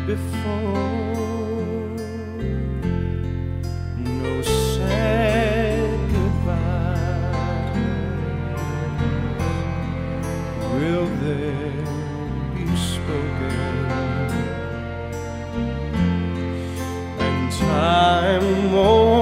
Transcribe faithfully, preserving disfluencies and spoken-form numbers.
before. No sad goodbye. Will there be spoken? And time won't